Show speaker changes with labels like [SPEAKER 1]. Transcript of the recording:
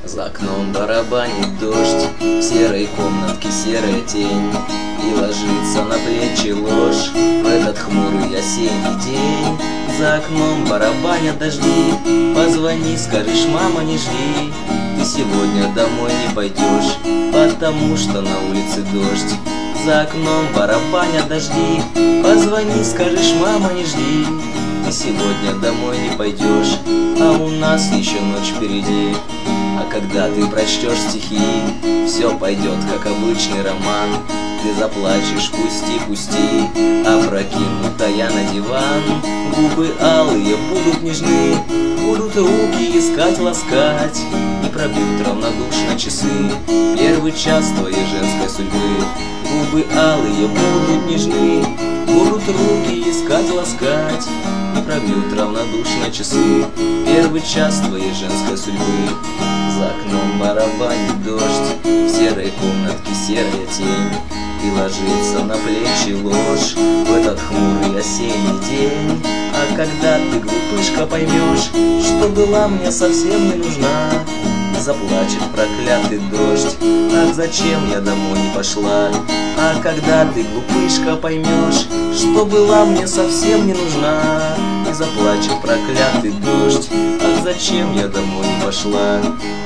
[SPEAKER 1] За окном барабанит дождь, в серой комнатке серая тень, и ложится на плечи ложь в этот хмурый осенний день. За окном барабанят дожди, позвони, скажешь: мама, не жди, ты сегодня домой не пойдешь, потому что на улице дождь. За окном барабанят дожди, позвони, скажешь: мама, не жди, ты сегодня домой не пойдешь, а у нас еще ночь впереди. А когда ты прочтешь стихи, все пойдет как обычный роман. Ты заплачешь: пусти, пусти, опрокинутая на диван. Губы алые будут нежны, будут руки искать, ласкать, и пробьют равнодушно часы первый час твоей женской судьбы. Губы алые будут нежны, будут руки искать, ласкать, и пробьют равнодушно часы первый час твоей женской судьбы. За окном барабанит дождь, в серой комнатке серая тень, и ложится на плечи ложь в этот хмурый осенний день. А когда ты, глупышка, поймешь, что была мне совсем не нужна, заплачет проклятый дождь: ах, зачем я домой не пошла? А когда ты, глупышка, поймешь, что была мне совсем не нужна, заплачет проклятый дождь: ах, зачем я домой не пошла?